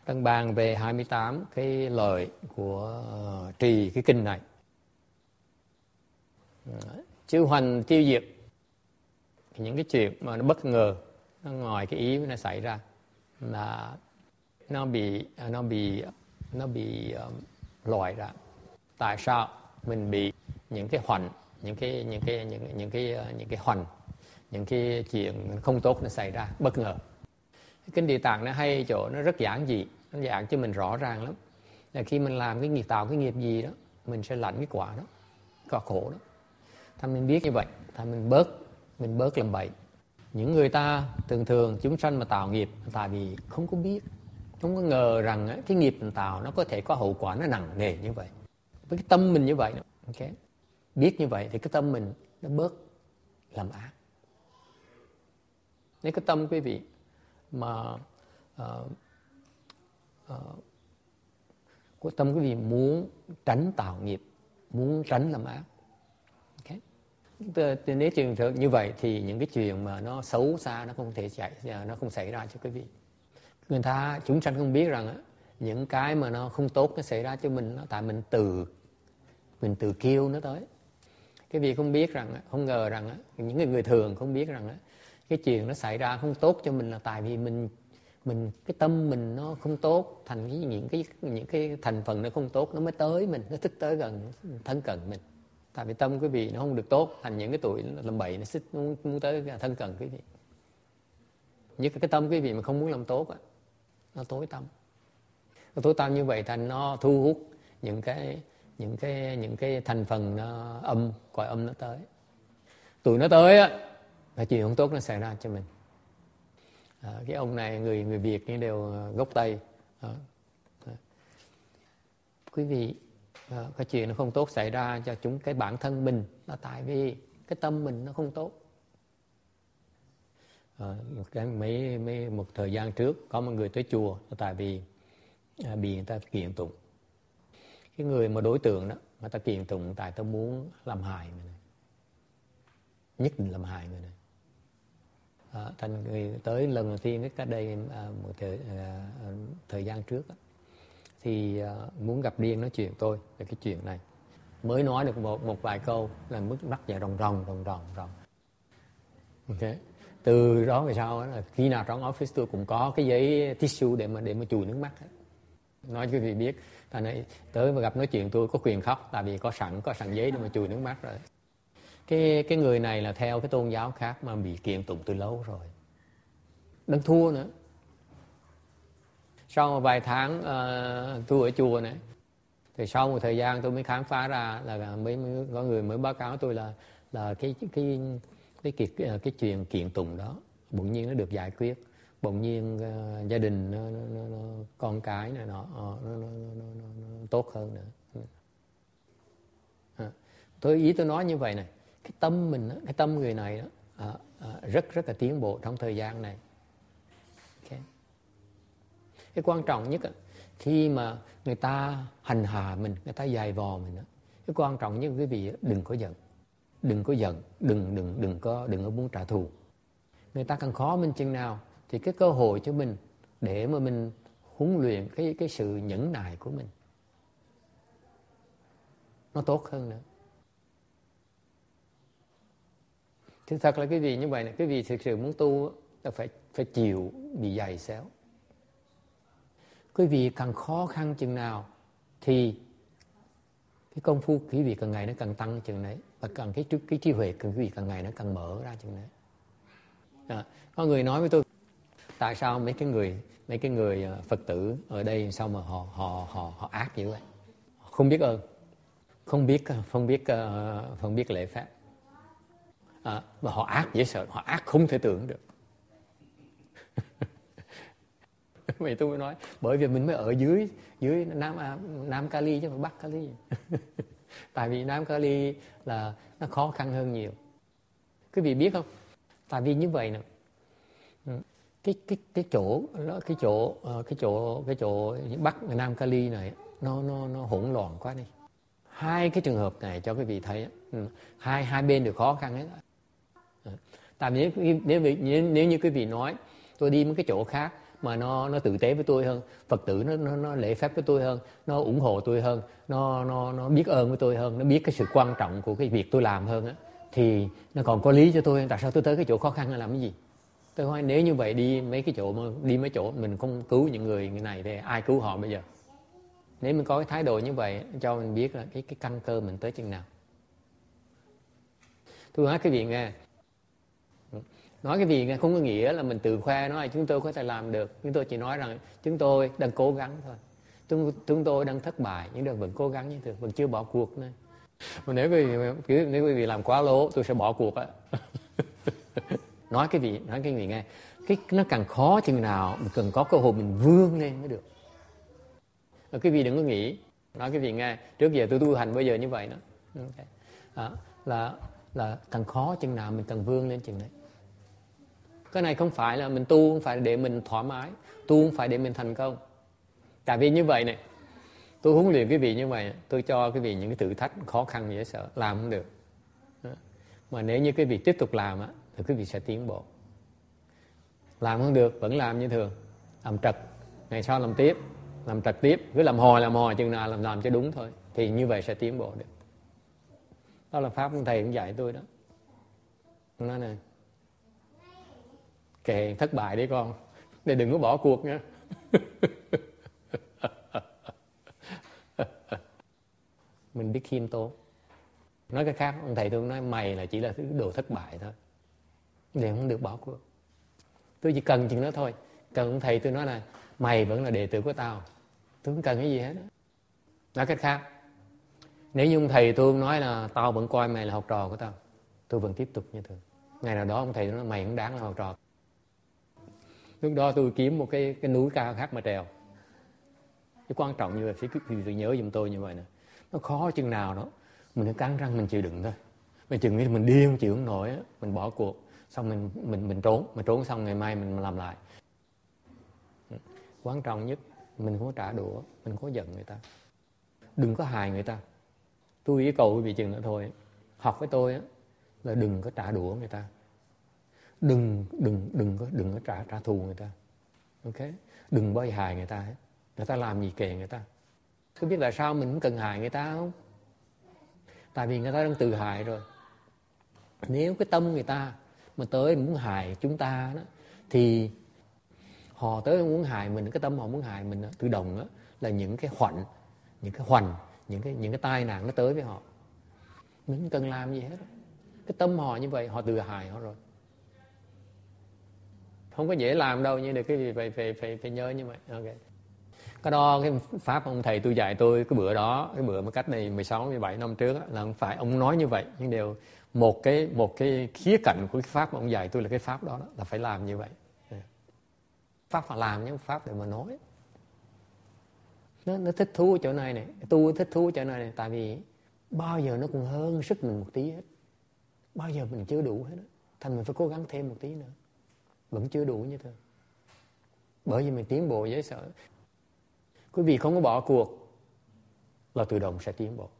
Đang bàn về 28 cái lời của Trì cái kinh này. Chư hoành tiêu diệt những cái chuyện mà nó bất ngờ, nó ngoài cái ý nó xảy ra là nó bị loại ra. Tại sao mình bị những cái hoành, những cái hoành, những cái chuyện không tốt nó xảy ra bất ngờ? Kinh Địa Tạng nó hay chỗ nó rất giản dị, nó giảng cho mình rõ ràng lắm. Là khi mình làm cái nghiệp, tạo cái nghiệp gì đó, mình sẽ lãnh cái quả đó, quả khổ đó.ถ้าmình biết như vậy, thì mình bớt làm bậy. Những người ta thường chúng sanh mà tạo nghiệp, tại vì không có biết, không có ngờ rằng cái nghiệp mình tạo nó có thể có hậu quả nó nặng nề như vậy. Với cái tâm mình như vậy, okay. Biết như vậy thì cái tâm mình nó bớt làm ác. Nếu cái tâm quý vị mà của tâm quý vị muốn tránh tạo nghiệp, muốn tránh làm ác, okay. Nếu trường hợp như vậy thì những cái chuyện mà nó xấu xa nó không xảy ra cho quý vị. Người ta chúng sanh không biết rằng những cái mà nó không tốt nó xảy ra cho mình, tại mình tự kêu nó tới. Cái vị không biết rằng, không ngờ rằng những người thường không biết rằng cái chuyện nó xảy ra không tốt cho mình là tại vì mình cái tâm mình nó không tốt, thành những cái thành phần nó không tốt nó mới tới mình, nó thích tới gần thân cận mình. Tại vì tâm quý vị nó không được tốt, thành những cái tuổi làm bậy nó xích muốn tới thân cận quý vị. Nhất cái tâm quý vị mà không muốn làm tốt nó tối tâm. Nó tối tâm như vậy thành nó thu hút những cái thành phần nó cõi âm nó tới. Tụi nó tới là chuyện không tốt nó xảy ra cho mình. Cái ông này người Việt như đều gốc Tây. Quý vị, cái chuyện nó không tốt xảy ra cho cái bản thân mình là tại vì cái tâm mình nó không tốt. Một thời gian trước có một người tới chùa là tại vì bị người ta kiện tụng. Cái người mà đối tượng đó, người ta kiện tụng tại ta muốn làm hại người này, nhất định làm hại người này. Thành người tới lần đầu tiên cách đây một thời gian trước thì muốn gặp riêng nói chuyện tôi về cái chuyện này. Mới nói được một vài câu là mức mắt dạ ròng. Okay. Từ đó về sau là khi nào trong office tôi cũng có cái giấy tissue để mà chùi nước mắt. Nói cho quý vị biết, thành này tới và gặp nói chuyện tôi có quyền khóc, tại vì có sẵn giấy để mà chùi nước mắt rồi. Cái người này là theo cái tôn giáo khác mà bị kiện tụng từ lâu rồi, đang thua nữa. Sau một vài tháng tôi ở chùa này, thì sau một thời gian tôi mới khám phá ra là có người mới báo cáo tôi là cái chuyện kiện tụng đó bỗng nhiên nó được giải quyết, bỗng nhiên gia đình nó con cái này nó tốt hơn nữa. Tôi nói như vậy này, cái tâm mình, cái tâm người này đó, rất là tiến bộ trong thời gian này. Okay. Cái quan trọng nhất khi mà người ta hành hạ mình, người ta dày vò mình, cái quan trọng nhất quý vị đừng có giận, đừng có muốn trả thù. Người ta càng khó mình chừng nào thì cái cơ hội cho mình để mà mình huấn luyện cái sự nhẫn nại của mình nó tốt hơn nữa. Thực thật là quý vị như vậy này, quý vị thực sự muốn tu là phải chịu bị dày xéo. Quý vị càng khó khăn chừng nào thì cái công phu quý vị càng ngày nó càng tăng chừng đấy, và càng cái trí huệ của quý vị càng ngày nó càng mở ra chừng đấy. Có người nói với tôi, tại sao mấy cái người Phật tử ở đây sao mà họ ác như vậy, không biết ơn, không biết lễ phép, và họ ác dễ sợ, họ ác không thể tưởng được. Vậy tôi mới nói, bởi vì mình mới ở dưới Nam Cali chứ không phải Bắc Cali. Tại vì Nam Cali là nó khó khăn hơn nhiều. Quý vị biết không? Tại vì như vậy nè, cái chỗ Bắc Nam Cali này nó hỗn loạn quá đi. Hai cái trường hợp này cho quý vị thấy, hai bên đều khó khăn hết. Tại vì nếu như quý vị nói tôi đi một cái chỗ khác mà nó tử tế với tôi hơn, Phật tử nó lễ phép với tôi hơn, nó ủng hộ tôi hơn, nó biết ơn với tôi hơn, nó biết cái sự quan trọng của cái việc tôi làm hơn á, thì nó còn có lý cho tôi. Tại sao tôi tới cái chỗ khó khăn là làm cái gì? Tôi hỏi nếu như vậy đi mấy chỗ mình không cứu những người này thì ai cứu họ bây giờ? Nếu mình có cái thái độ như vậy cho mình biết là cái căn cơ mình tới chừng nào. Tôi nói cái vị nghe, nói cái gì nghe không có nghĩa là mình tự khoe nói chúng tôi có thể làm được. Chúng tôi chỉ nói rằng chúng tôi đang cố gắng thôi. Chúng tôi đang thất bại nhưng vẫn cố gắng như thường, vẫn chưa bỏ cuộc nữa. Mà nếu quý vị làm quá lố tôi sẽ bỏ cuộc á. Nói cái gì nghe, nó càng khó chừng nào mình cần có cơ hội mình vươn lên mới được. Và quý vị đừng có nghĩ, nói cái gì nghe, trước giờ tôi tu hành bây giờ như vậy đó. Là càng khó chừng nào mình cần vươn lên chừng đấy. Cái này không phải là mình tu không phải để mình thoải mái, tu không phải để mình thành công. Tại vì như vậy này, tôi huấn luyện quý vị như vậy, tôi cho quý vị những cái thử thách khó khăn dễ sợ, làm không được. Mà nếu như quý vị tiếp tục làm á, thì quý vị sẽ tiến bộ. Làm không được, vẫn làm như thường, làm trật, ngày sau làm trật tiếp, cứ làm hồi chừng nào làm cho đúng thôi, thì như vậy sẽ tiến bộ được. Đó là pháp của thầy cũng dạy tôi đó. Nói này, kệ thất bại đi con, để đừng có bỏ cuộc nha. Mình biết khiêm tốn. Nói cái khác, ông thầy tôi nói mày là chỉ là thứ đồ thất bại thôi, để không được bỏ cuộc. Tôi chỉ cần chừng đó thôi. Cần ông thầy tôi nói là mày vẫn là đệ tử của tao, tôi không cần cái gì hết đó. Nói cách khác, nếu như ông thầy tôi nói là tao vẫn coi mày là học trò của tao, tôi vẫn tiếp tục như thường. Ngày nào đó ông thầy tôi nói mày không đáng là học trò. Lúc đó tôi kiếm một cái núi cao khác mà trèo. Cái quan trọng như vậy, phải nhớ giùm tôi như vậy nè. Nó khó chừng nào đó, mình cắn răng mình chịu đựng thôi. Mình chừng nghĩ mình điên chịu không nổi á, mình bỏ cuộc, xong mình trốn xong ngày mai mình làm lại. Quan trọng nhất, mình không có trả đũa, mình không có giận người ta, đừng có hại người ta. Tôi yêu cầu quý vị chừng nữa thôi, học với tôi á, là đừng có trả đũa người ta, đừng có trả thù người ta, ok? Đừng bao giờ hại người ta hết. Người ta làm gì kệ người ta. Có biết tại sao mình không cần hại người ta không? Tại vì người ta đang tự hại rồi. Nếu cái tâm người ta mà tới muốn hại chúng ta đó, thì họ tới muốn hại mình, cái tâm họ muốn hại mình tự động đó, là những cái hoành, những cái tai nạn nó tới với họ. Mình không cần làm gì hết. Cái tâm họ như vậy, họ tự hại họ rồi. Không có dễ làm đâu, nhưng được cái gì phải nhớ như vậy. Ok. Cái đó, cái pháp ông thầy tôi dạy tôi cái bữa mà cách này 16, 17 năm trước là không phải ông nói như vậy, nhưng đều một cái khía cạnh của cái pháp mà ông dạy tôi là cái pháp đó là phải làm như vậy. Pháp mà làm nhưng pháp để mà nói. Nó thích thú ở chỗ này, tu thích thú ở chỗ này, tại vì bao giờ nó cũng hơn sức mình một tí hết. Bao giờ mình chưa đủ hết đó. Thành mình phải cố gắng thêm một tí nữa, vẫn chưa đủ như thường. Bởi vì mình tiến bộ dễ sợ. Quý vị không có bỏ cuộc là tự động sẽ tiến bộ.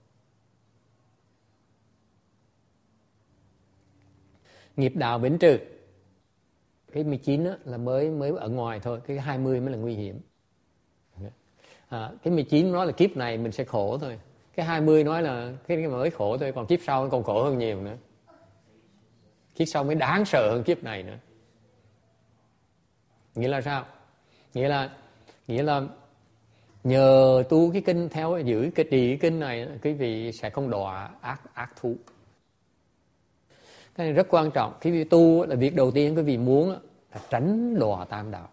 Nghiệp đạo vĩnh trừ. Cái 19 đó là mới ở ngoài thôi, cái 20 mới là nguy hiểm. Cái 19 nói là kiếp này mình sẽ khổ thôi, cái 20 nói là cái mới khổ thôi, còn kiếp sau còn khổ hơn nhiều nữa. Kiếp sau mới đáng sợ hơn kiếp này nữa. Nghĩa là sao? Nghĩa là nhờ tu cái kinh, theo giữ cái trì kinh này, quý vị sẽ không đọa ác thú. Cái này rất quan trọng. Khi quý vị tu là việc đầu tiên quý vị muốn là tránh đọa tam đạo.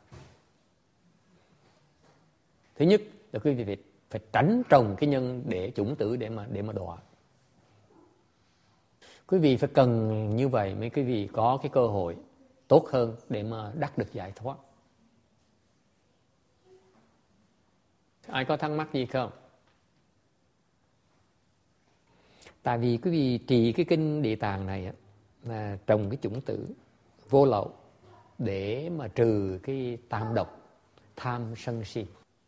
Thứ nhất là quý vị phải tránh trồng cái nhân để chủng tử để mà đọa. Quý vị phải cần như vậy mới quý vị có cái cơ hội tốt hơn để mà đắc được giải thoát. Ai có thắc mắc gì không? Tại vì quý vị trì cái kinh Địa Tạng này là trồng cái chủng tử vô lậu để mà trừ cái tam độc tham sân si.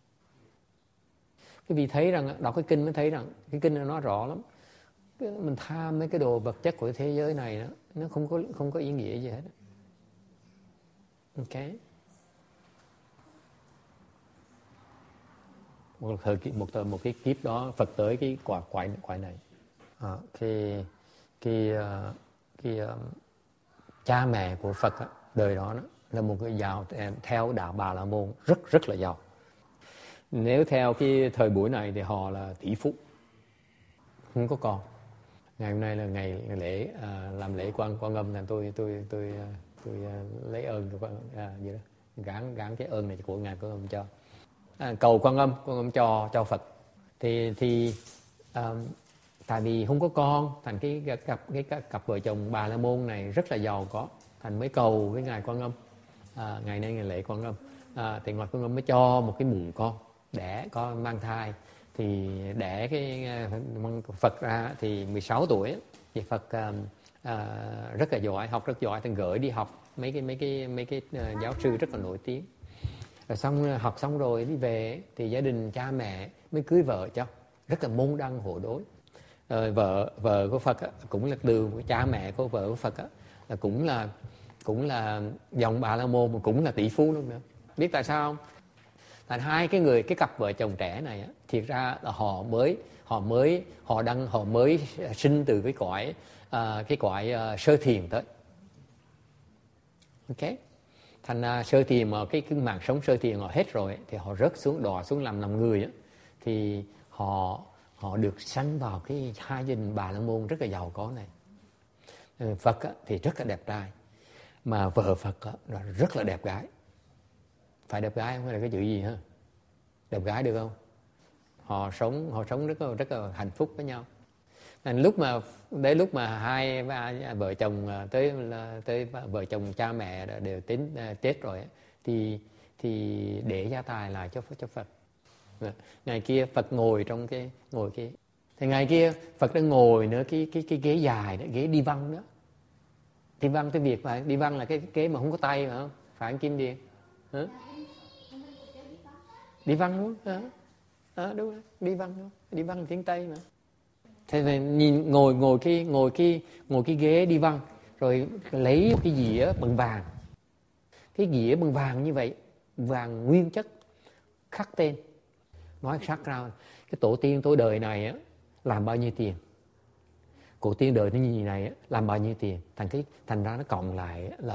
Quý vị thấy rằng, đọc cái kinh mới thấy rằng cái kinh nó nói rõ lắm. Mình tham mấy cái đồ vật chất của thế giới này đó, nó không có ý nghĩa gì hết. Ok. một cái kiếp đó Phật tới cái quải này. Cha mẹ của Phật đời đó là một cái giàu theo đạo Bà La Môn rất là giàu. Nếu theo cái thời buổi này thì họ là tỷ phú, không có con. Ngày hôm nay là ngày lễ làm lễ Quan Âm, là tôi lấy ơn của vậy đó, gán cái ơn này của ngài Quan Âm cho cầu Quan Âm cho Phật. Thì tại vì không có con, thành cái cặp vợ chồng Bà La Môn này rất là giàu có, thành mới cầu với ngài Quan Âm. Ngày nay ngày lễ Quan Âm, thì ngài Quan Âm mới cho một cái mụn con đẻ con mang thai. Thì đẻ cái Phật ra thì 16 tuổi thì Phật rất là giỏi, học rất giỏi, thì gửi đi học mấy cái giáo sư rất là nổi tiếng. Rồi xong học xong rồi đi về thì gia đình cha mẹ mới cưới vợ cho, rất là môn đăng hộ đối. Rồi vợ của Phật cũng là từ cha mẹ của vợ của Phật là cũng là dòng Bà La Môn, mà cũng là tỷ phú luôn nữa. Biết tại sao không? Tại cái cặp vợ chồng trẻ này thiệt ra là họ mới sinh từ cái cõi sơ thiền tới. Ok, thành ra sơ thiền mà cái mạng sống sơ thiền họ hết rồi thì họ rớt xuống, đọa xuống làm người thì họ được sanh vào cái hai gia đình Bà La Môn rất là giàu có này. Phật thì rất là đẹp trai, mà vợ Phật là rất là đẹp gái. Phải đẹp gái không hay là cái chữ gì ha? Đẹp gái được không? Họ sống rất là hạnh phúc với nhau. Lúc mà hai vợ chồng tới vợ chồng cha mẹ đều tính chết rồi thì để gia tài lại cho Phật. Ngày kia Phật ngồi kia, thì ngày kia Phật đang ngồi nữa cái ghế dài đó, ghế đi văn đó. Đi văn cái việc mà đi văn là cái ghế mà không có tay phải không? Phải anh Kim Điền? Hả? Đi văn đúng không? Đúng rồi, đi văn đúng. Đi văn tiếng Tây mà. Thế thì nhìn ngồi cái ghế đi văn, rồi lấy cái dĩa bằng vàng. Cái dĩa bằng vàng như vậy, vàng nguyên chất, khắc tên. Nói sắc ra cái tổ tiên tôi đời này làm bao nhiêu tiền, cổ tiên đời nó như thế này làm bao nhiêu tiền, thành ra nó cộng lại là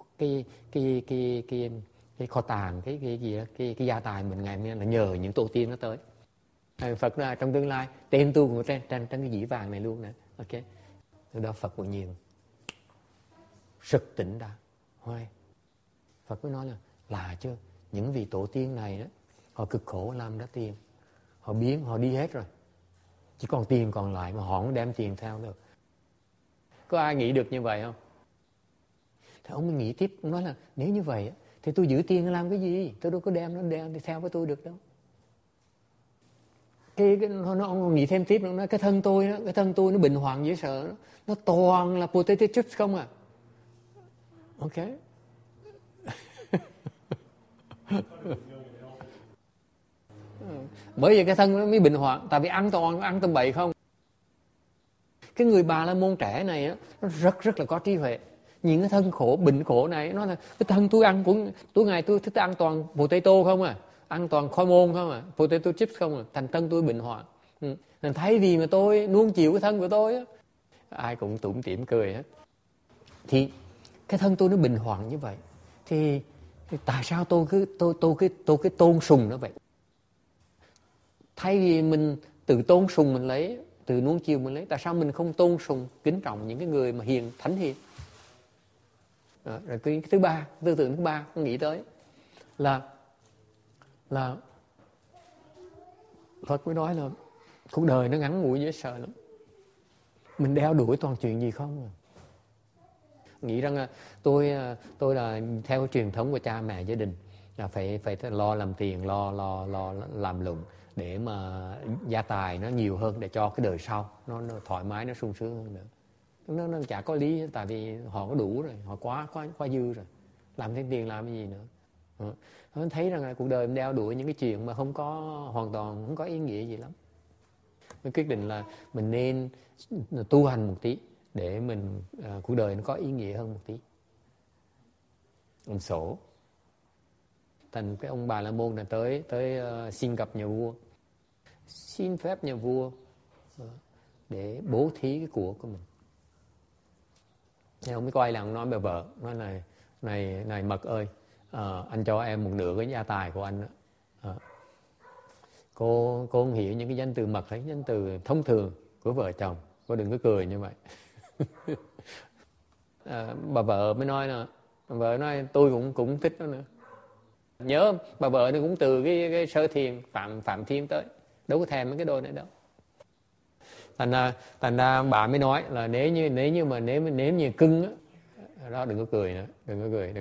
cái kho tàng, cái gì đó, cái gia tài mình ngày nay là nhờ những tổ tiên nó tới. Phật ra trong tương lai tên tôi cũng trên cái dĩa vàng này luôn nè. Ok, từ đó Phật cũng nhiều sực tỉnh ra. Hoài Phật mới nói là chứ những vị tổ tiên này đó, họ cực khổ làm ra tiền, họ đi hết rồi, chỉ còn tiền còn lại mà họ không đem tiền theo được. Có ai nghĩ được như vậy không? Thì ông mới nghĩ tiếp, ông nói là nếu như vậy thì tôi giữ tiền làm cái gì, tôi đâu có đem nó đi theo với tôi được đâu. Ông nghĩ thêm tiếp, nó nói cái thân tôi nó bệnh hoạn dễ sợ, nó toàn là potato chips không à. Ok. Bởi vì cái thân nó mới bệnh hoạn, tại vì ăn tầm bậy không. Cái người Bà La Môn trẻ này nó rất là có trí huệ. Nhìn cái thân khổ, bệnh khổ này, nó là cái thân tôi ăn của tôi ngày tôi thích ăn toàn potato không à, ăn toàn khoai môn không à, potato chips không à, thành thân tôi bệnh hoạn. Nên thay vì mà tôi nuông chiều cái thân của tôi ai cũng tủm tỉm cười hết. Thì cái thân tôi nó bệnh hoạn như vậy thì tại sao tôi cứ tôn sùng nó vậy? Thay vì mình tự tôn sùng mình lấy, tự nuông chiều mình lấy, tại sao mình không tôn sùng kính trọng những cái người mà thánh hiền? Rồi cái thứ ba, tư tưởng thứ ba tôi nghĩ tới là Phật mới nói là cuộc đời nó ngắn ngủi dễ sợ lắm, mình đeo đuổi toàn chuyện gì không à. Nghĩ rằng là tôi là theo truyền thống của cha mẹ gia đình là phải lo làm tiền, lo làm lụng để mà gia tài nó nhiều hơn để cho cái đời sau nó thoải mái, nó sung sướng hơn nữa. Nó chả có lý, tại vì họ có đủ rồi, họ quá dư rồi, làm thêm tiền làm cái gì nữa. Nó thấy rằng là cuộc đời mình đeo đuổi những cái chuyện mà hoàn toàn không có ý nghĩa gì lắm. Mình quyết định là mình nên tu hành một tí để mình cuộc đời nó có ý nghĩa hơn một tí. Ông sổ thành cái ông Bà La Môn này tới xin gặp nhà vua. xin phép nhà vua để bố thí cái của mình. Nên ông mới quay lại ông nói với vợ, nói này Mật ơi, anh cho em một nửa cái gia tài của anh đó. Cô không hiểu những cái danh từ Mật hay danh từ thông thường của vợ chồng, cô đừng có cười như vậy. Bà vợ mới nói là, bà vợ nói tôi cũng thích nó nữa. Nhớ bà vợ nó cũng từ cái Sơ Thiền Phạm Thiên tới, đâu có thèm mấy cái đồ này đâu. Thành ra bà mới nói là nếu như cưng á, đó đừng có cười nữa, đừng có cười.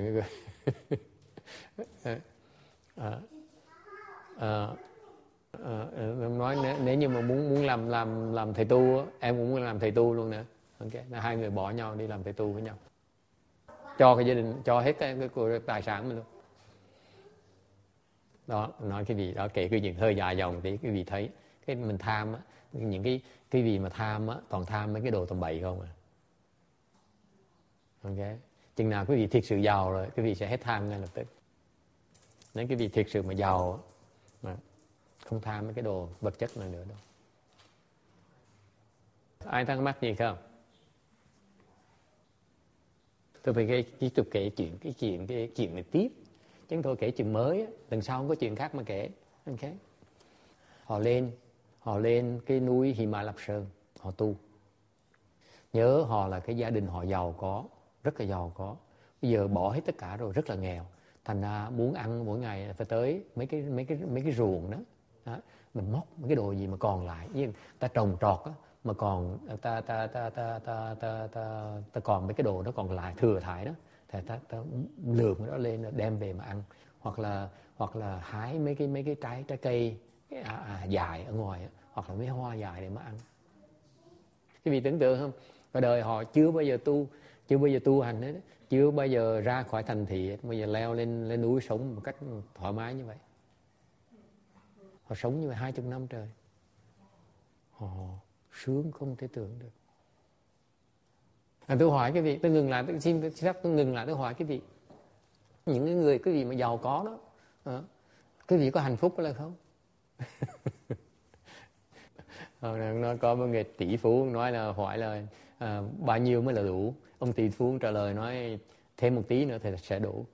Nói nếu như mà muốn làm thầy tu á, em cũng muốn làm thầy tu luôn nữa. Okay. Là hai người bỏ nhau đi làm thầy tu với nhau, cho cái gia đình, cho hết cái tài sản mình luôn. Đó, nói cái gì đó, kể cái chuyện hơi dài dòng thì cái vị thấy cái mình tham á, những cái gì mà tham á, toàn tham mấy cái đồ tầm bậy không à. Ok, chừng nào quý vị thiệt sự giàu rồi, quý vị sẽ hết tham ngay lập tức. Nếu quý vị thiệt sự mà giàu mà không tham mấy cái đồ vật chất này nữa đâu. Ai thắc mắc gì không? Tôi phải tiếp tục kể chuyện này tiếp. Chứ thôi kể chuyện mới á, lần sau không có chuyện khác mà kể. Okay. Họ lên cái núi Hy Ma Lạp Sơn, họ tu. Nhớ họ là cái gia đình họ giàu có, rất là giàu có. Bây giờ bỏ hết tất cả rồi, rất là nghèo. Thành ra muốn ăn mỗi ngày phải tới mấy cái ruộng đó. Mình móc mấy cái đồ gì mà còn lại, ta trồng trọt á, mà còn ta còn mấy cái đồ nó còn lại thừa thải đó, thì ta lượm cái đó lên đem về mà ăn, hoặc là hái mấy cái trái cây dài ở ngoài, hoặc là mấy hoa dài để mà ăn. Cái vị tưởng tượng không? Cả đời họ chưa bao giờ tu hành hết, chưa bao giờ ra khỏi thành thị, bây giờ leo lên núi sống một cách thoải mái như vậy. Họ sống như vậy 20 năm trời, họ sướng không thể tưởng được. Tôi hỏi cái vị, tôi ngừng lại, tôi hỏi cái vị, những cái người cái vị mà giàu có đó, cái vị có hạnh phúc hay là không? Nó có một người tỷ phú nói là hỏi là bao nhiêu mới là đủ. Ông tỷ phú trả lời nói thêm một tí nữa thì sẽ đủ.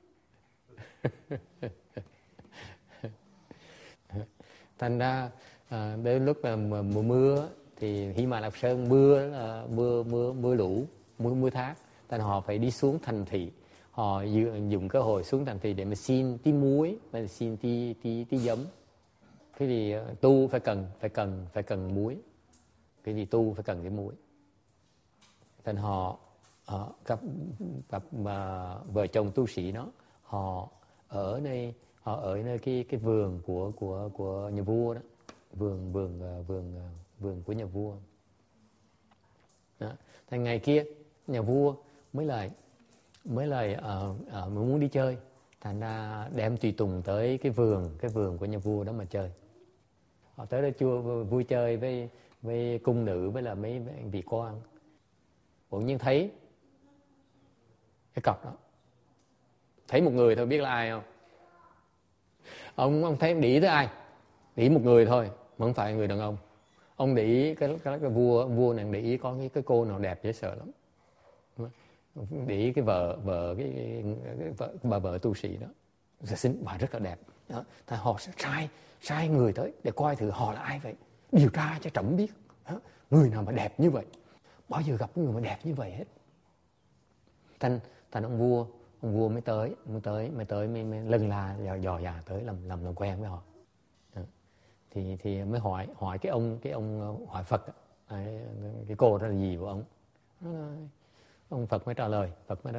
Thành ra đến lúc mà mùa mưa thì Hy Ma Lạp Sơn mưa lũ, mưa thác, thành họ phải đi xuống thành thị. Họ dùng cơ hội xuống thành thị để mà xin tí muối, và xin tí giấm. Cái gì tu phải cần muối. Cái gì tu phải cần cái muối. Thành họ gặp vợ chồng tu sĩ đó, họ ở nơi cái vườn của nhà vua đó, vườn của nhà vua. Đó. Thành ngày kia nhà vua mới lại muốn đi chơi, thành ra đem tùy tùng tới cái vườn của nhà vua đó mà chơi. Họ tới đó chùa vui chơi với cung nữ với là mấy vị quan. Bỗng nhiên thấy cái cặp đó, thấy một người thôi, biết là ai không? Ông thấy để ý tới ai? Để ý một người thôi, mà không phải người đàn ông. Ông để ý cái vua này để ý có cái cô nào đẹp dễ sợ lắm. Để ý cái bà vợ tu sĩ đó, xinh, bà rất là đẹp. Đó. Thì họ sẽ sai người tới để coi thử họ là ai vậy, điều tra cho trẫm biết. Đó. Người nào mà đẹp như vậy, bao giờ gặp người mà đẹp như vậy hết. Thành ông vua mới tới lần là dò dà tới làm quen với họ. Đó. Thì mới hỏi cái ông hỏi Phật, cái cô đó là gì của ông? Ông Phật mới trả lời.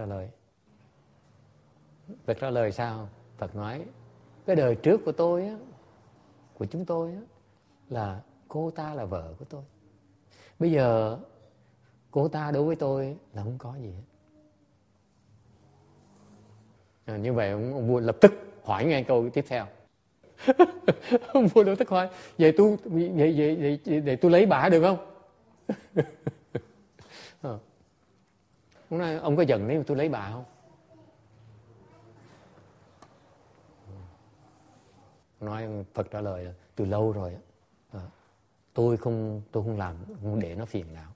Phật trả lời sao? Phật nói cái đời trước của tôi á, của chúng tôi á, là cô ta là vợ của tôi. Bây giờ cô ta đối với tôi là không có gì hết. Như vậy ông vua lập tức hỏi ngay câu tiếp theo. Ông vua lập tức hỏi, vậy tôi lấy bà được không? Ông nói, ông có giận nếu tôi lấy bà không? Nói Phật trả lời là từ lâu rồi, tôi không làm, không để nó phiền não.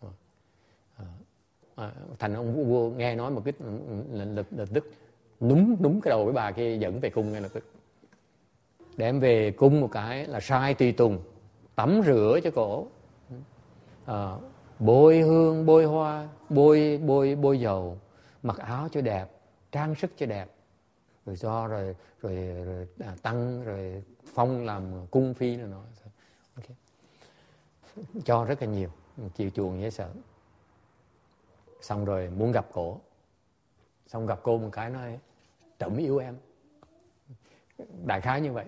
Thành ông vua nghe nói một cái lập tức núm cái đầu với bà kia dẫn về cung ngay lập tức. Đem về cung một cái là sai tùy tùng tắm rửa cho cổ, bôi hương bôi hoa, bôi dầu, mặc áo cho đẹp, trang sức cho đẹp, rồi tăng rồi phong làm cung phi nữa nó. Okay. Cho rất là nhiều, chiều chuộng dễ sợ. Xong rồi muốn gặp cổ, xong gặp cô một cái nói trẫm yêu em, đại khái như vậy.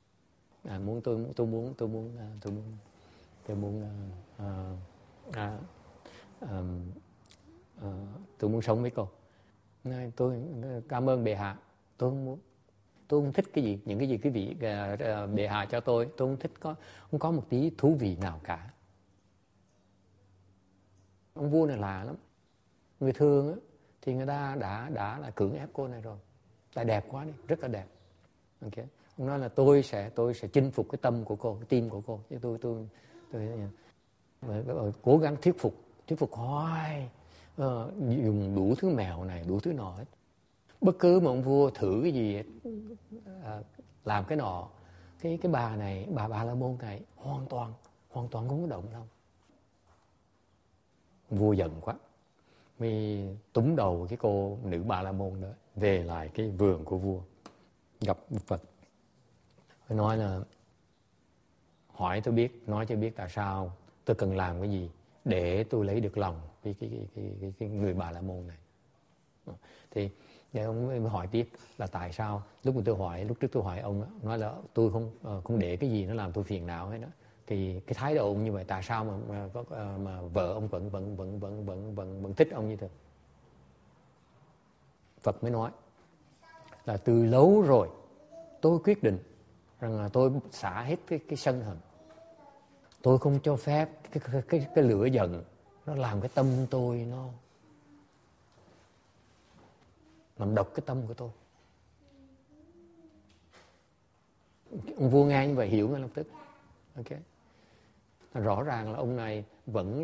Tôi muốn sống với cô. Tôi cảm ơn bệ hạ, tôi không muốn. Tôi không thích cái gì, những cái gì quý vị bệ hạ cho tôi không thích, không có một tí thú vị nào cả. Ông vua này lạ lắm. Người thường á, thì người ta đã là cưỡng ép cô này rồi. Tại đẹp quá đi, rất là đẹp. Okay. Ông nói là tôi sẽ chinh phục cái tâm của cô, cái tim của cô. Chứ tôi cố gắng thuyết phục hoài, dùng đủ thứ mèo này, đủ thứ nọ hết. Bất cứ mà ông vua thử cái gì, làm cái nọ, cái bà này, bà La Môn này hoàn toàn không có động đâu. Vua giận quá, mới túm đầu cái cô nữ Bà La Môn đó về lại cái vườn của vua, gặp Phật. Tôi nói là hỏi tôi biết, nói cho biết tại sao tôi cần làm cái gì để tôi lấy được lòng cái người Bà La Môn này. Thì ông mới hỏi tiếp là tại sao lúc trước tôi hỏi ông đó, nói là tôi không để cái gì nó làm tôi phiền não hết đó. Thì cái thái độ ông như vậy, tại sao mà vợ ông vẫn thích ông như thế? Phật mới nói là từ lâu rồi tôi quyết định rằng là tôi xả hết cái sân hận. Tôi không cho phép cái lửa giận nó làm cái tâm tôi nó làm độc cái tâm của tôi. Ông vua nghe như vậy hiểu ngay lập tức. Ok. Rõ ràng là ông này vẫn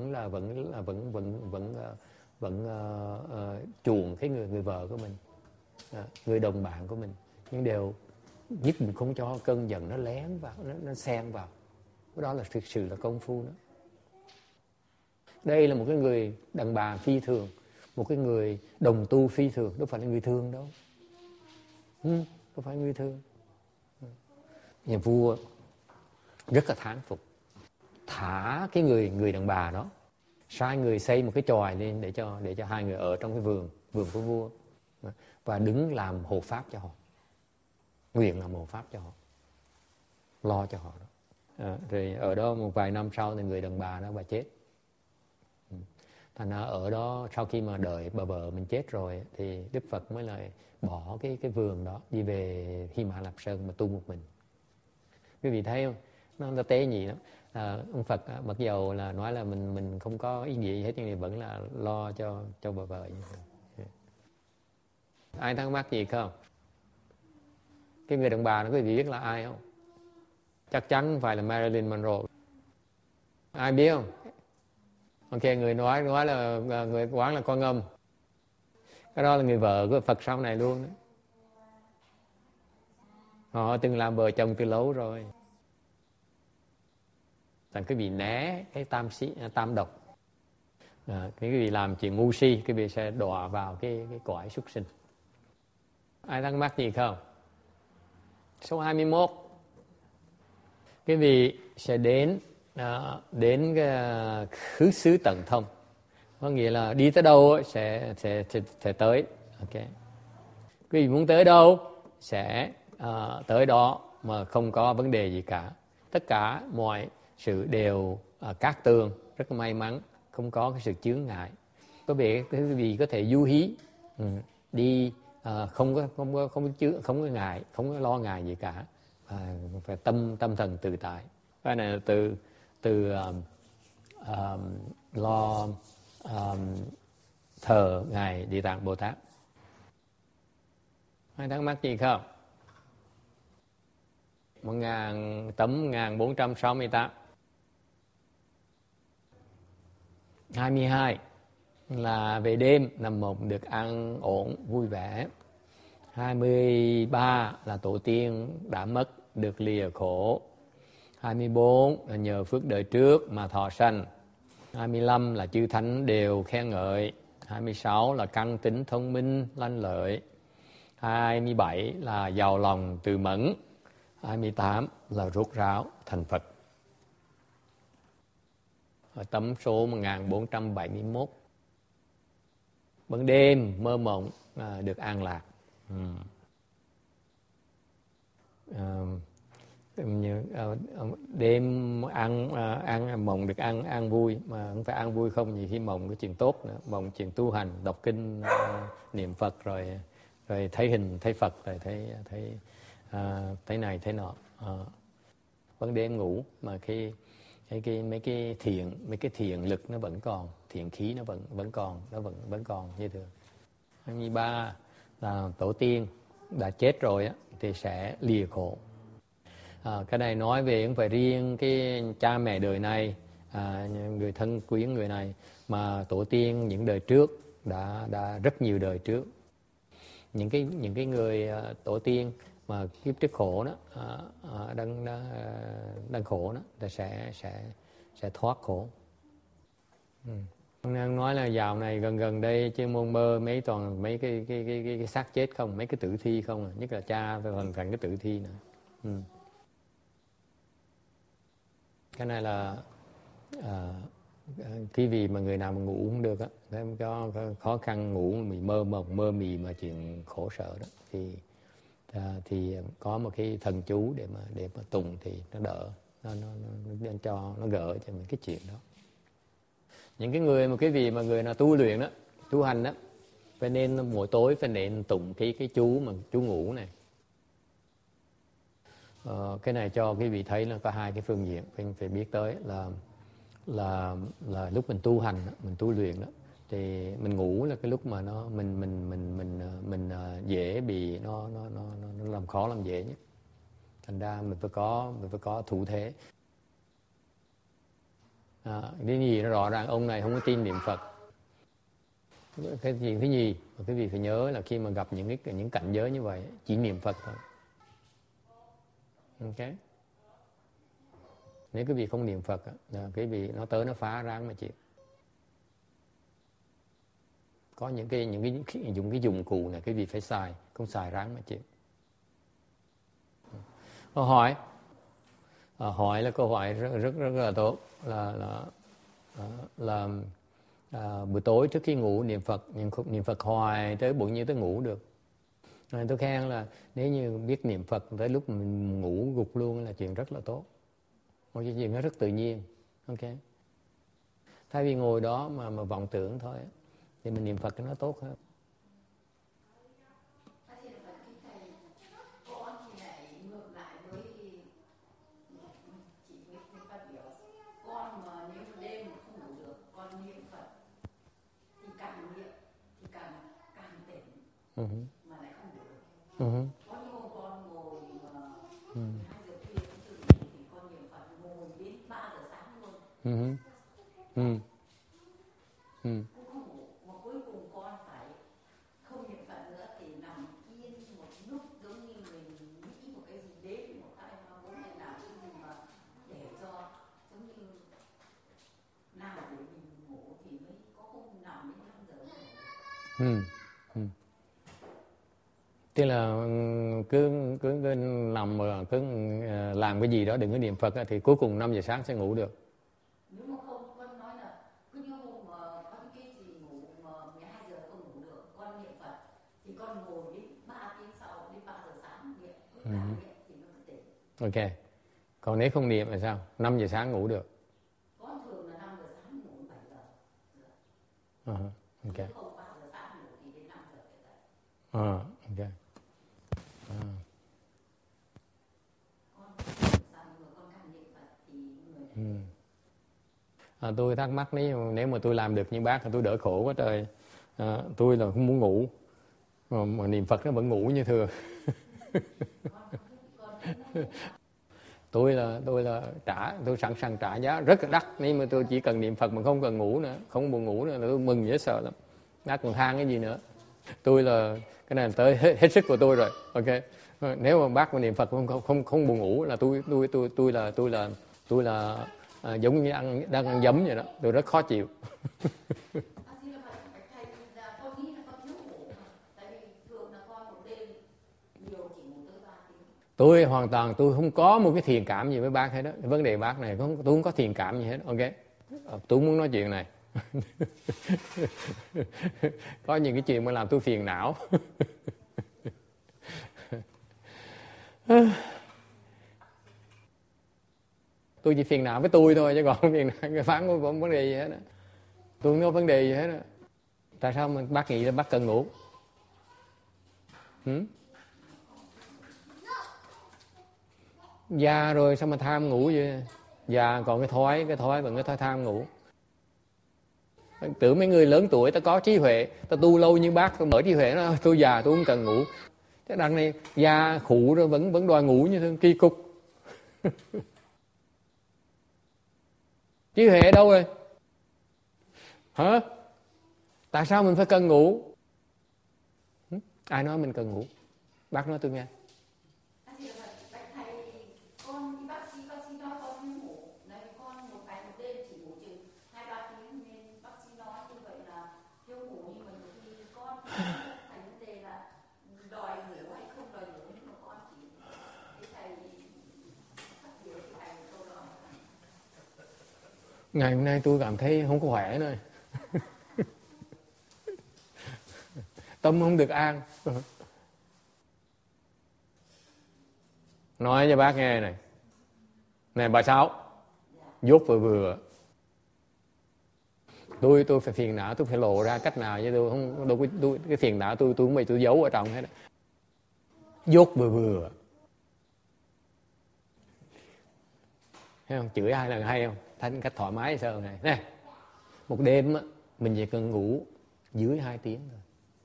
chuộng cái người vợ của mình, người đồng bạn của mình, nhưng đều nhất định không cho cơn giận nó lén vào, nó xen vào. Cái đó là thực sự là công phu đó. Đây là một cái người đàn bà phi thường, một cái người đồng tu phi thường, đâu phải là người thường đâu. Không phải người thường. Nhà vua rất là thán phục, thả cái người đàn bà đó, sai người xây một cái chòi lên để cho hai người ở trong cái vườn của vua, và đứng làm hộ pháp cho họ, nguyện làm hộ pháp cho họ, lo cho họ đó. Rồi ở đó một vài năm sau thì người đàn bà đó bà chết. Thành ra ở đó sau khi mà đợi bà vợ mình chết rồi thì Đức Phật mới lại bỏ cái vườn đó đi về Hy Mã Lạp Sơn mà tu một mình. Quý vị thấy không? Nó tế nhị lắm. Ông Phật mặc dầu là nói là mình không có ý nghĩa gì hết, nhưng mà vẫn là lo cho bà vợ. Ai thắc mắc gì không? Cái người đàn bà đó quý vị biết là ai không? Chắc chắn không phải là Marilyn Monroe. Ai biết không? Ok, người nói là người quán là Quan Âm. Cái đó là người vợ của Phật sau này luôn đó. Họ từng làm vợ chồng từ lâu rồi. Thành quý vị né cái tam độc. Cái quý vị làm chuyện ngu si, quý vị sẽ đọa vào cái cõi súc sinh. Ai thắc mắc gì không? Số 21. Quý vị sẽ đến cái khứ xứ tận thông, có nghĩa là đi tới đâu sẽ tới. Ok. Quý vị muốn tới đâu sẽ tới đó mà không có vấn đề gì cả. Tất cả mọi sự đều cát tường, rất là may mắn, không có cái sự chướng ngại. Quý vị có thể du hí đi, không có ngại, không có lo ngại gì cả, phải tâm thần tự tại. Cái này là từ lo thờ ngài Địa Tạng Bồ Tát. Ai thắc mắc gì không? 1468. 22 là về đêm, nằm mộng được ăn ổn, vui vẻ. 23 là tổ tiên đã mất, được lìa khổ. 24 là nhờ phước đời trước mà thọ sanh. 25 là chư thánh đều khen ngợi. 26 là căn tính thông minh lanh lợi. 27 là giàu lòng từ mẫn. 28 là rốt ráo thành Phật. Ở tấm số 1471. Ban đêm mơ mộng được an lạc. Đêm ăn mộng được ăn vui, mà không phải ăn vui không, nhiều khi mộng cái chuyện tốt nữa, mộng chuyện tu hành, đọc kinh, niệm Phật, rồi thấy hình thấy Phật, rồi thấy này thấy nọ. Ban đêm ngủ mà mấy cái thiện lực nó vẫn còn, thiện khí nó vẫn còn như thường. 23 là tổ tiên đã chết rồi á thì sẽ lìa khổ. Cái này nói về không phải riêng cái cha mẹ đời này, người thân quyến người này, mà tổ tiên những đời trước đã rất nhiều đời trước, những cái người tổ tiên mà kiếp trước khổ đó, đang khổ đó, thì sẽ thoát khổ. Ông nói là dạo này gần đây chuyên môn mơ toàn mấy cái xác chết không, mấy cái tử thi không, nhất là cha phải hoàn thành cái tử thi nữa. Cái này là cái vì mà người nào mà ngủ không được á, có khó khăn ngủ, mình mơ mì mà chuyện khổ sở đó, thì có một cái thần chú để mà tùng thì nó đỡ, nó gỡ cho mình cái chuyện đó. Những cái người mà cái vì mà người nào tu luyện đó, tu hành đó, phải nên mỗi tối phải nên tụng cái chú mà chú ngủ này. Cái này cho quý vị thấy là có hai cái phương diện phải biết tới, là lúc mình tu hành, mình tu luyện đó, thì mình ngủ là cái lúc mà mình dễ bị nó làm khó làm dễ nhất. Thành ra mình phải có thủ thế. Cái gì nó rõ ràng ông này không có tin niệm Phật. Cái chuyện thứ nhì mà quý vị phải nhớ là khi mà gặp những cảnh giới như vậy, chỉ niệm Phật thôi. Ok. Nếu quý vị không niệm Phật, quý vị nó tới nó phá ráng mà chịu. Có những cái dụng cụ này quý vị phải xài, không xài ráng mà chịu. Câu hỏi là câu hỏi rất là tốt, là buổi tối trước khi ngủ niệm Phật hoài tới bụng như tới ngủ được. Tôi khen là nếu như biết niệm Phật tới lúc mình ngủ gục luôn là chuyện rất là tốt. Một cái chuyện nó rất tự nhiên. Ok. Thay vì ngồi đó mà vọng tưởng thôi thì mình niệm Phật nó tốt hơn. Mà lại không được. Có những hôm con ngồi mà 2 giờ khuya thì con niệm Phật ngồi đến 3 giờ sáng luôn. Cũng không ngủ, mà cuối cùng con phải không niệm Phật nữa thì nằm yên một lúc, giống như mình nghĩ một cái gì đến, một cái mà muốn ngày nào cái gì mà để cho giống như nào để mình ngủ thì mới có hôm nằm đến 5 giờ ngủ. Tức là cứ nằm mà cứ làm cái gì đó đừng có niệm Phật thì cuối cùng 5 giờ sáng sẽ ngủ được. Nếu mà không, con nói là cứ như hôm mà có những cái gì ngủ mà 12 giờ con ngủ được, con niệm Phật thì con ngồi đến 3 tiếng sau, đến 3 giờ sáng niệm, cứ niệm thì nó mới tỉnh. Ok. Còn nếu không niệm là sao? 5 giờ sáng ngủ được. Con thường là 5 giờ sáng ngủ 7 giờ. Ok. Nếu không 3 giờ sáng ngủ thì đến 5 giờ phải dậy. Ok. Tôi thắc mắc nếu mà tôi làm được như bác thì tôi đỡ khổ quá trời. Tôi là không muốn ngủ mà niệm Phật nó vẫn ngủ như thường. tôi sẵn sàng trả giá rất là đắt, nhưng mà tôi chỉ cần niệm Phật mà không cần ngủ nữa, không buồn ngủ nữa là tôi mừng dễ sợ lắm. Bác còn than cái gì nữa? Tôi là cái này là tới hết sức của tôi rồi, ok. Nếu mà bác mà niệm Phật không buồn ngủ là tôi là giống như đang ăn giấm vậy đó, tôi rất khó chịu. Tôi hoàn toàn tôi không có một cái thiện cảm gì với bác hết đó. Vấn đề bác này tôi không có thiện cảm gì hết, ok. Tôi muốn nói chuyện này. Có những cái chuyện mà làm tôi phiền não. Tôi chỉ phiền não với tôi thôi, chứ còn không phiền não cái phán có vấn đề gì hết đó. Tôi không có vấn đề gì hết đó. Tại sao mà bác nghĩ là bác cần ngủ? Già rồi sao mà tham ngủ vậy? Già còn cái thói còn cái thói tham ngủ. Tưởng mấy người lớn tuổi ta có trí huệ, ta tu lâu như bác, ta mở trí huệ nó tôi già tôi không cần ngủ. Cái đằng này già khủ rồi vẫn đòi ngủ như thế, kỳ cục. Trí huệ đâu rồi? Hả? Tại sao mình phải cần ngủ? Ai nói mình cần ngủ? Bác nói tôi nghe. Ngày hôm nay tôi cảm thấy không có khỏe nữa. Tâm không được an. Nói cho bác nghe này. Này bà Sáu, dốt vừa. Tôi phải phiền não, tôi phải lộ ra cách nào chứ tôi không cái phiền não tôi không bị tôi giấu ở trong hết. Dốt vừa. Thấy không? Chửi ai là hay không? Thanh cách thoải mái sao này. Nè, một đêm á, mình chỉ cần ngủ dưới 2 tiếng thôi.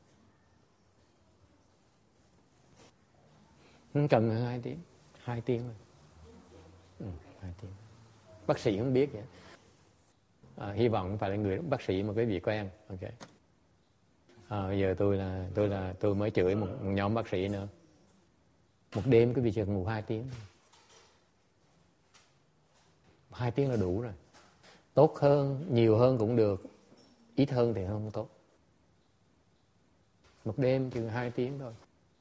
Không cần 2 tiếng. 2 tiếng thôi. 2 tiếng. Bác sĩ không biết vậy. Hy vọng không phải là người bác sĩ mà quý vị quen. Ok. Bây giờ tôi mới chửi một nhóm bác sĩ nữa. Một đêm quý vị chỉ cần ngủ 2 tiếng. 2 tiếng là đủ rồi. Tốt hơn, nhiều hơn cũng được, ít hơn thì không tốt. Một đêm chừng 2 tiếng thôi.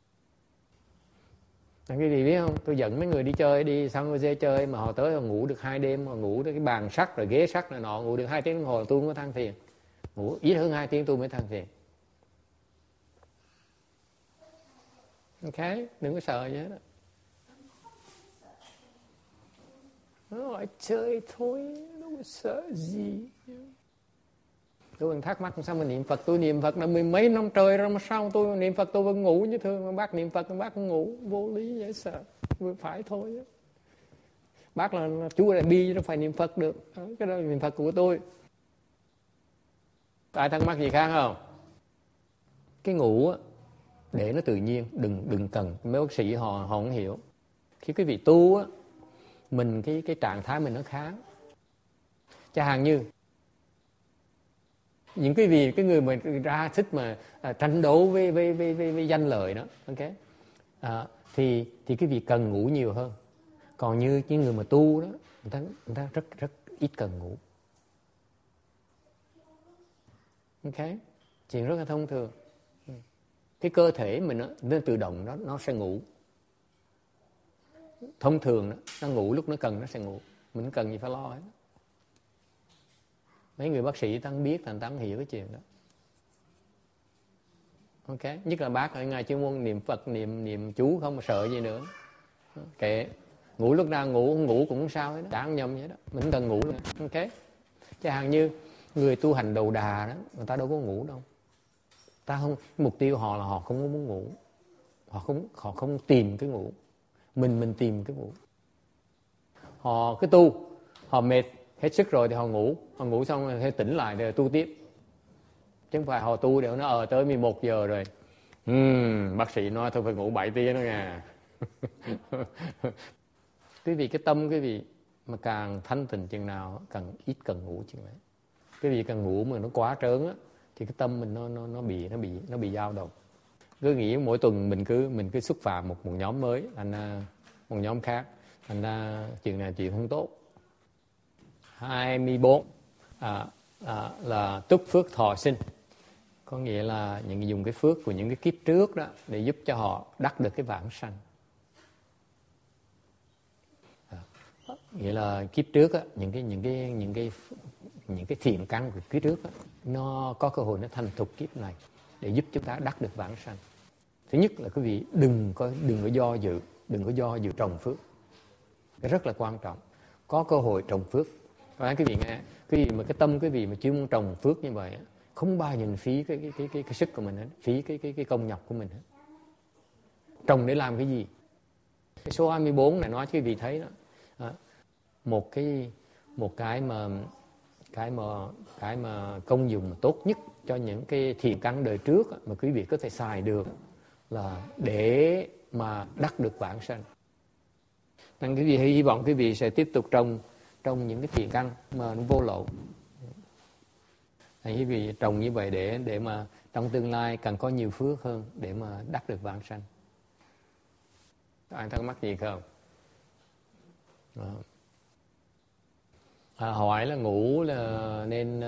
Cái gì biết không? Tôi dẫn mấy người đi chơi, đi San Jose chơi mà họ tới họ ngủ được 2 đêm, họ ngủ được cái bàn sắt rồi ghế sắt này nọ, ngủ được 2 tiếng đồng hồ tôi không có than phiền. Ngủ ít hơn 2 tiếng tôi mới than phiền. Ok, đừng có sợ gì hết đó. Nói chơi thôi, đâu có sợ gì. Tôi còn thắc mắc sao mà niệm Phật. Tôi niệm Phật là 10 mấy năm trời rồi mà sao tôi niệm Phật tôi vẫn ngủ như thường. Mà bác niệm Phật bác không ngủ, vô lý dễ sợ. Vừa phải thôi. Bác là chú là bi nó phải niệm Phật được. Cái đó là niệm Phật của tôi. Ai thắc mắc gì khác không? Cái ngủ á, để nó tự nhiên, đừng cần. Mấy bác sĩ họ không hiểu. Khi quý vị tu á, mình cái trạng thái mình nó khác. Chẳng hạn như những cái người mà ra thích mà tranh đấu với danh lợi đó, ok, thì cái việc cần ngủ nhiều hơn. Còn như những người mà tu đó, người ta rất ít cần ngủ. Ok, chuyện rất là thông thường. Cái cơ thể mình nó tự động nó sẽ ngủ. Thông thường đó, nó ngủ lúc nó cần nó sẽ ngủ. Mình không cần gì phải lo hết. Mấy người bác sĩ ta không biết, ta không hiểu cái chuyện đó. Ok, nhất là bác ở ngay chuyên môn niệm Phật, niệm chú không mà sợ gì nữa. Kệ, ngủ lúc nào ngủ, không ngủ cũng không sao hết đó. Đã không nhầm vậy đó, mình không cần ngủ nữa. Ok, chẳng hạn như người tu hành đầu đà đó, người ta đâu có ngủ đâu. Ta không, mục tiêu họ là họ không muốn ngủ. Họ không tìm cái ngủ. Mình tìm cái ngủ. Họ cứ tu, họ mệt hết sức rồi thì họ ngủ xong rồi tỉnh lại rồi tu tiếp. Chứ không phải họ tu để nó tới 11 giờ rồi. Bác sĩ nói tôi phải ngủ 7 tiếng đó nha. Quý vị cái tâm quý vị mà càng thanh tịnh chừng nào càng ít cần ngủ chừng đấy. Quý vị càng ngủ mà nó quá trớn á thì cái tâm mình nó bị dao động. Cứ nghĩ mỗi tuần mình cứ xúc phạm một nhóm mới, thành ra một nhóm khác, thành ra chuyện này chuyện không tốt. 24 là túc phước thọ sinh, có nghĩa là dùng cái phước của những cái kiếp trước đó để giúp cho họ đắc được cái vãng sanh. Nghĩa là kiếp trước á, những cái thiện căn của kiếp trước á, nó có cơ hội nó thành thục kiếp này để giúp chúng ta đắc được vãng sanh. Thứ nhất là quý vị đừng có do dự trồng phước. Cái rất là quan trọng. Có cơ hội trồng phước. Các quý vị nghe, quý vị mà cái tâm quý vị mà chưa muốn trồng phước như vậy, không bao giờ phí cái sức của mình hết, phí cái công nhọc của mình hết. Trồng để làm cái gì? Cái số 24 này nói cho quý vị thấy đó. Một cái mà công dụng tốt nhất cho những cái thiện căn đời trước mà quý vị có thể xài được là để mà đắc được vãng sanh. Nên quý vị hy vọng quý vị sẽ tiếp tục trồng những cái thiện căn mà nó vô lậu. Quý vị trồng như vậy để mà trong tương lai càng có nhiều phước hơn để mà đắc được vãng sanh. Ai thắc mắc gì không? Hỏi là ngủ là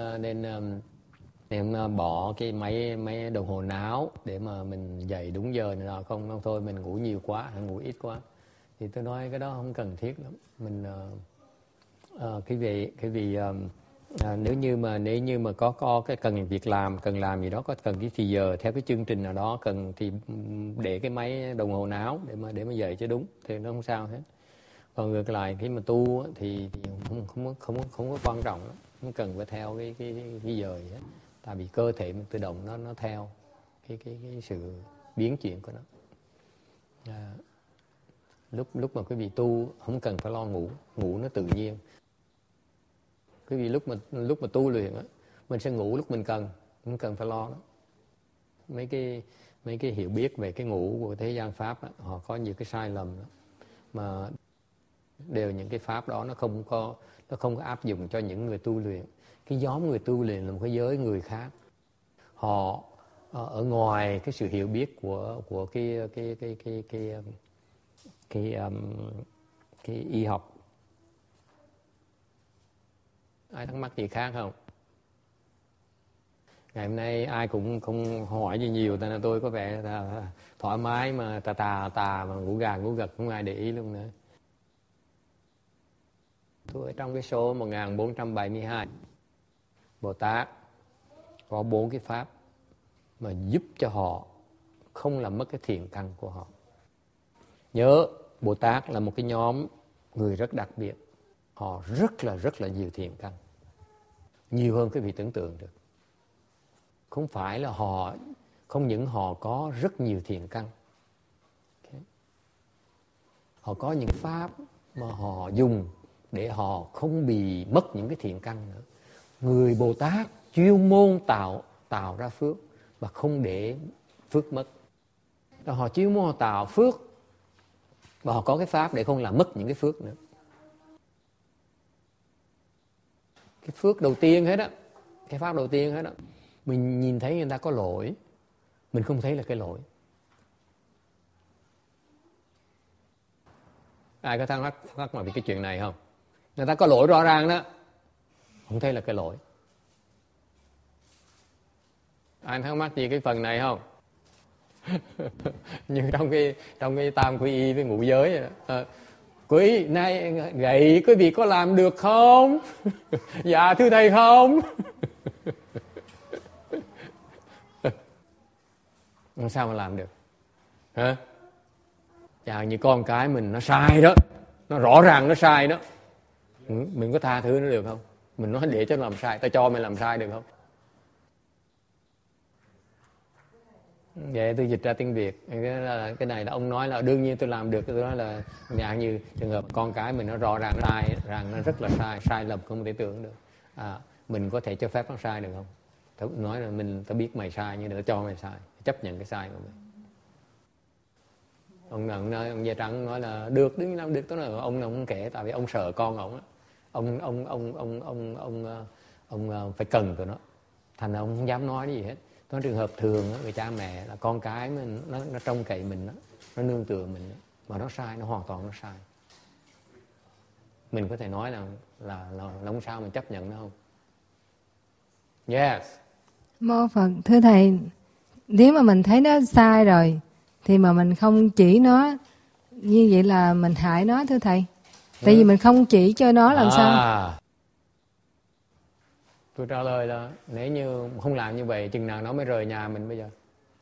nên bỏ cái máy đồng hồ não để mà mình dậy đúng giờ này nọ không thôi mình ngủ nhiều quá hay ngủ ít quá. Thì tôi nói cái đó không cần thiết lắm. Mình cái vị nếu như mà có cái cần việc làm, cần làm gì đó, có cần cái thì giờ theo cái chương trình nào đó cần thì để cái máy đồng hồ não để mà dậy cho đúng thì nó không sao hết. Còn ngược lại khi mà tu thì không có quan trọng lắm, không cần phải theo cái giờ gì hết. Tại vì cơ thể mình tự động nó theo cái sự biến chuyển của nó. Lúc mà quý vị tu không cần phải lo ngủ nó tự nhiên. Quý vị lúc mà tu luyện á, mình sẽ ngủ lúc mình cần, không cần phải lo đó. Mấy cái hiểu biết về cái ngủ của thế gian pháp á, họ có nhiều cái sai lầm đó. Mà đều những cái pháp đó nó không có áp dụng cho những người tu luyện. Cái nhóm người tu luyện là một cái giới người khác. Họ ở ngoài cái sự hiểu biết của cái y học. Ai thắc mắc gì khác không? Ngày hôm nay ai cũng không hỏi gì nhiều, nên là tôi có vẻ là thoải mái mà tà mà ngủ gà ngủ gật không ai để ý luôn nữa. Tôi ở trong cái số 1472, Bồ Tát có 4 cái pháp mà giúp cho họ không làm mất cái thiện căn của họ. Nhớ Bồ Tát là một cái nhóm người rất đặc biệt. Họ rất là nhiều thiện căn, nhiều hơn quý vị tưởng tượng được. Không phải là không những họ có rất nhiều thiện căn, họ có những pháp mà họ dùng để họ không bị mất những cái thiện căn nữa. Người Bồ Tát chuyên môn tạo ra phước và không để phước mất. Họ chuyên môn tạo phước và họ có cái pháp để không làm mất những cái phước nữa. Cái phước đầu tiên hết á, cái pháp đầu tiên hết á, mình nhìn thấy người ta có lỗi, mình không thấy là cái lỗi. Ai có thắc mắc mà về cái chuyện này không? Người ta có lỗi rõ ràng đó, không thấy là cái lỗi. Ai thắc mắc gì cái phần này không? Như trong cái tam quy y với ngũ giới quý nay gậy quý vị có làm được không? Dạ thưa thầy không. Làm sao mà làm được hả? Chàng như con cái mình nó sai đó, nó rõ ràng nó sai đó, mình có tha thứ nó được không? Mình nói để cho nó làm sai, ta cho mày làm sai được không? Vậy tôi dịch ra tiếng Việt. Cái này là ông nói là đương nhiên tôi làm được. Tôi nói là như trường hợp con cái mình nó rõ ràng nó sai, rằng nó rất là sai lầm không thể tưởng được. Mình có thể cho phép nó sai được không? Tôi nói là tao biết mày sai nhưng tao cho mày sai, chấp nhận cái sai của mình. ông da trắng nói là được, đương nhiên là được. Tôi nói ông không kể, tại vì ông sợ con ông á, ông phải cần tụi nó, thành ra ông không dám nói cái gì hết. Trong trường hợp thường á, người cha mẹ là con cái mình nó trông cậy mình đó, nó nương tựa mình đó, mà nó sai, nó hoàn toàn nó sai. Mình có thể nói là không sao, mình chấp nhận nó không? Yes. Mô Phật, thưa thầy, nếu mà mình thấy nó sai rồi thì mà mình không chỉ nó, như vậy là mình hại nó thưa thầy. Tại vì mình không chỉ cho nó làm sao? Tôi trả lời là nếu như không làm như vậy, chừng nào nó mới rời nhà mình bây giờ?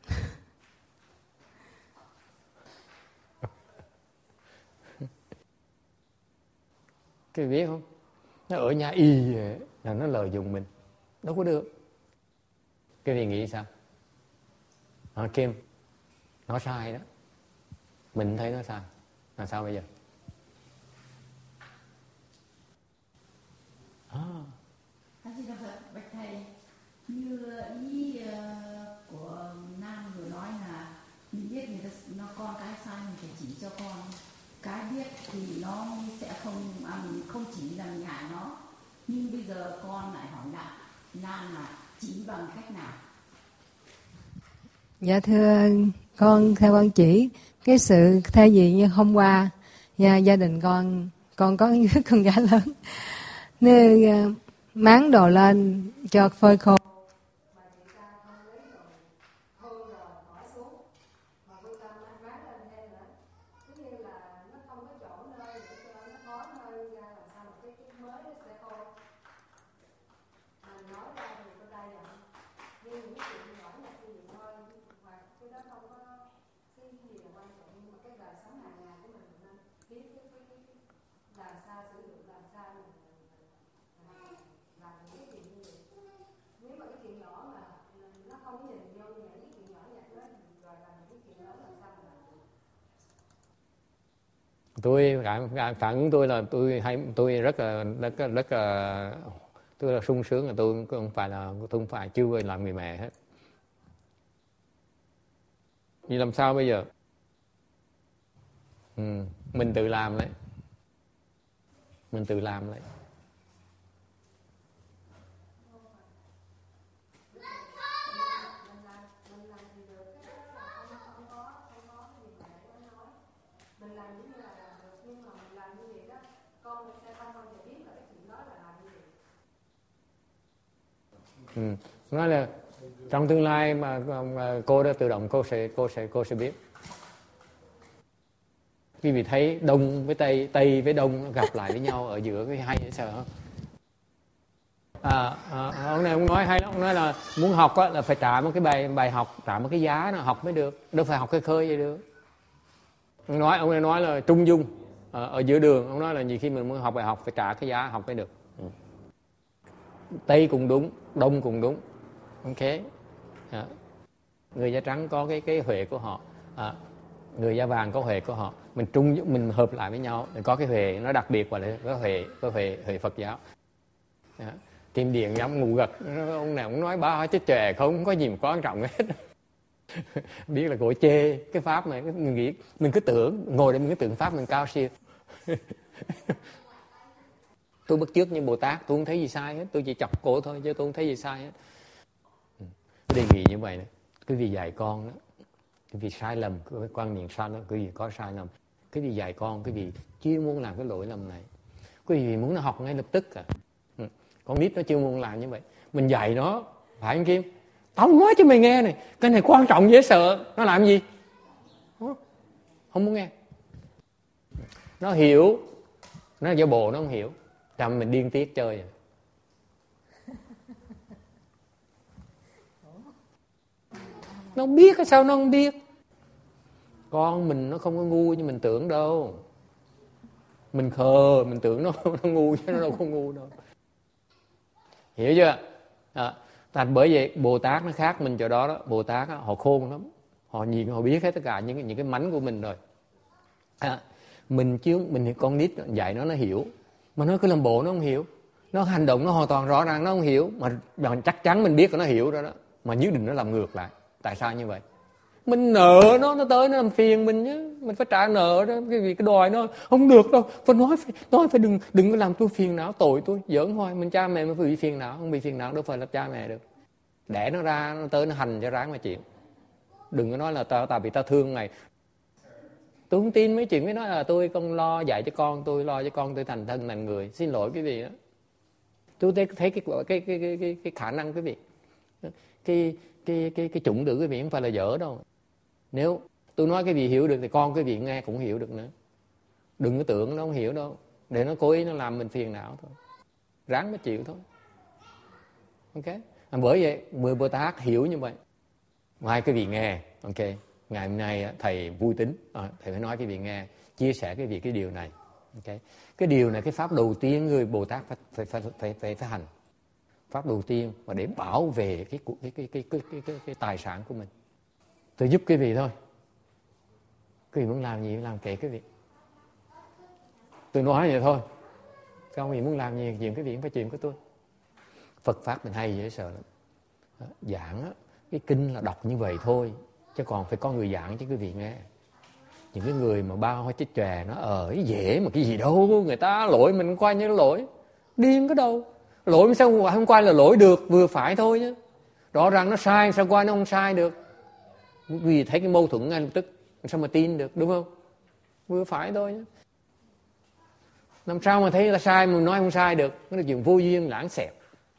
Cái biết không? Nó ở nhà y là nó lợi dụng mình, đâu có được. Cái gì nghĩ sao? Kim, nó sai đó, mình thấy nó sai, là sao bây giờ? Bạch thầy, như ý của Nam vừa nói là mình biết người ta nó con cái sai mình phải chỉ cho con, cái biết thì nó sẽ mình không chỉ làm nhại nó. Nhưng bây giờ con lại hỏi lại Nam là chỉ bằng cách nào? Dạ thưa con, theo con chỉ cái sự thay vì như hôm qua gia đình con có con gái lớn nên máng đồ lên cho phơi khô, phản ứng tôi là tôi rất là tôi là sung sướng, là tôi không phải chưa bao làm người mẹ hết. Vì làm sao bây giờ? Mình tự làm đấy, mình tự làm đấy. Nói là trong tương lai mà cô đã tự động cô sẽ biết. Quý vị thấy đông với tây với đông gặp lại với nhau ở giữa cái hay dễ sợ không? Ông này ông nói hay lắm, ông nói là muốn học á, là phải trả một cái bài học, trả một cái giá nó học mới được, đâu phải học khơi khơi vậy được. Ông này nói là trung dung ở giữa đường, ông nói là nhiều khi mình muốn học bài học phải trả cái giá học mới được. Tây cũng đúng, đông cũng đúng. Ok. Người da trắng có cái huệ của họ, người da vàng có huệ của họ, mình hợp lại với nhau để có cái huệ nó đặc biệt, gọi là có huệ Phật giáo. Kim Điện nhắm ngủ gật, ông này ông nói ba chết trẻ không có gì mà quan trọng hết. Biết là cổ chê cái pháp này, mình nghĩ mình cứ tưởng ngồi đây mình cứ tưởng pháp mình cao siêu. Tôi bắt chước như Bồ Tát, tôi không thấy gì sai hết, tôi chỉ chọc cổ thôi chứ tôi không thấy gì sai hết. Tôi đề nghị như vậy này, cái gì dạy con đó, cái gì sai lầm, cái quan niệm sai lầm, cái gì có sai lầm, cái gì dạy con, cái gì chưa muốn làm cái lỗi lầm này, cái gì muốn nó học ngay lập tức à. Con nít nó chưa muốn làm như vậy, mình dạy nó, phải không Kim? Tao nói cho mày nghe này, cái này quan trọng dễ sợ, nó làm gì? Không muốn nghe. Nó hiểu, nó giả bộ nó không hiểu, làm mình điên tiết chơi à. Nó biết hay sao nó không biết? Con mình nó không có ngu như mình tưởng đâu. Mình khờ, mình tưởng nó ngu chứ nó đâu có ngu đâu. Hiểu chưa? Thành bởi vậy Bồ Tát nó khác mình chỗ đó đó. Bồ Tát đó, họ khôn lắm, họ nhìn họ biết hết tất cả những cái mánh của mình rồi. Mình con nít dạy nó hiểu, mà nó cứ làm bộ nó không hiểu, nó hành động nó hoàn toàn rõ ràng nó không hiểu, mà chắc chắn mình biết là nó hiểu rồi đó, mà nhất định nó làm ngược lại. Tại sao như vậy? Mình nợ nó tới nó làm phiền mình chứ, mình phải trả nợ đó. Cái vì cái đòi nó không được đâu, phải nói phải đừng có làm tôi phiền não, tội tôi giỡn hoài. Mình cha mẹ mà bị phiền não, không bị phiền não đâu phải là cha mẹ được. Đẻ nó ra nó tới nó hành cho ráng mà chuyện. Đừng có nói là tao bị tao thương mày. Tôi không tin mấy chuyện với nói là tôi không lo dạy cho con tôi, lo cho con tôi thành thân thành người. Xin lỗi quý vị đó. Tôi thấy cái khả năng quý vị, cái chủng tử quý vị không phải là dở đâu. Nếu tôi nói cái vị hiểu được thì con cái vị nghe cũng hiểu được nữa. Đừng có tưởng nó không hiểu đâu, để nó cố ý nó làm mình phiền não thôi, ráng mới chịu thôi. Ok. Bởi vậy 10 Bồ Tát hiểu như vậy. Ngoài cái vị nghe, ok, ngày hôm nay thầy vui tính, thầy phải nói cái vị nghe, chia sẻ cái vị cái điều này. Ok, cái điều này cái pháp đầu tiên người Bồ Tát phải hành. Pháp đầu tiên và để bảo vệ cái tài sản của mình. Tôi giúp quý vị thôi. Quý vị muốn làm gì làm kệ quý vị. Tôi nói vậy thôi. Các ông gì muốn làm gì chuyện quý vị không phải chuyện của tôi. Phật pháp mình hay dễ sợ lắm. Giảng cái kinh là đọc như vậy thôi, chứ còn phải có người giảng chứ quý vị nghe. Những cái người mà bao hoa chết chòe nó cái dễ mà cái gì đâu, người ta lỗi mình coi như lỗi. Điên cái đâu. Lỗi sao không coi là lỗi được, vừa phải thôi chứ. Rõ ràng nó sai, sao coi nó không sai được. Vì thấy cái mâu thuẫn ngay lập tức, sao mà tin được, đúng không? Vừa phải thôi chứ. Làm sao mà thấy người ta sai mà nói không sai được. Nó là chuyện vô duyên lãng xẹt.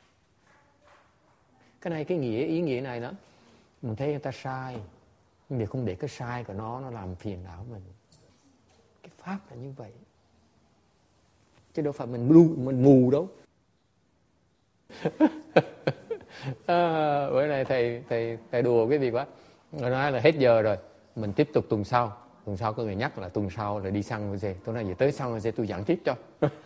Cái này cái ý nghĩa này đó. Mình thấy người ta sai, nhưng để không để cái sai của nó làm phiền não mình. Cái pháp là như vậy. Chứ đâu phải mình mù đâu. Bữa nay thầy đùa cái gì quá. Nó nói là hết giờ rồi, mình tiếp tục tuần sau. Tuần sau có người nhắc là tuần sau là đi San Jose. Tôi nói vậy tới San Jose tôi giảng tiếp cho.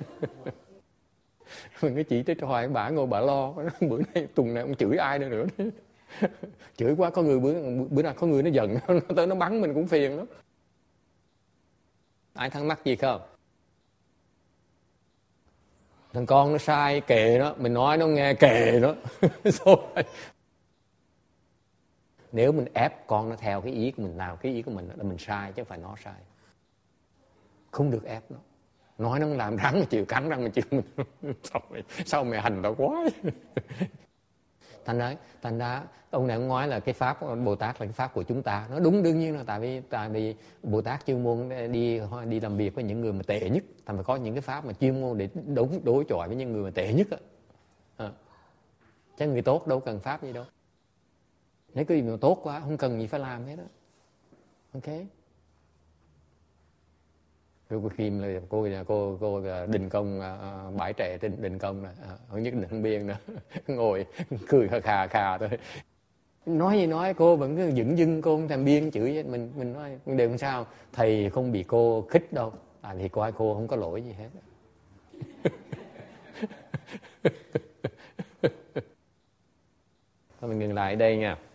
Mình cứ chỉ tới hoài bà ngồi bà lo. Bữa nay tuần này ông chửi ai nữa. Chửi quá có người bữa nào có người nó giận nó tới nó bắn mình cũng phiền lắm. Ai thắc mắc gì không? Thằng con nó sai kệ nó, mình nói nó nghe kệ nó. Nếu mình ép con nó theo cái ý của mình làm, cái ý của mình là mình sai chứ không phải nó sai. Không được ép nó. Nói nó làm rắn mà chịu, cắn răng mà chịu. Sao mày hành tao quá. Thành ra ông này ông nói là cái pháp Bồ Tát là cái pháp của chúng ta. Nó đúng, đương nhiên là tại vì Bồ Tát chuyên môn đi làm việc với những người mà tệ nhất. Thành phải có những cái pháp mà chuyên môn để đối chọi với những người mà tệ nhất á. Chứ người tốt đâu cần pháp gì đâu. Nếu cái gì mà tốt quá không cần gì phải làm hết đó. Ok. Cô Kim là cô Đình Công, bãi trẻ Đình Công này, không nhất Định Biên nữa. Ngồi cười khà thôi. Nói gì nói, cô vẫn cứ dửng dưng, cô không thèm biên chửi mình nói đều không sao, thầy không bị cô khích đâu, thì coi cô không có lỗi gì hết. Thôi mình ngừng lại ở đây nha.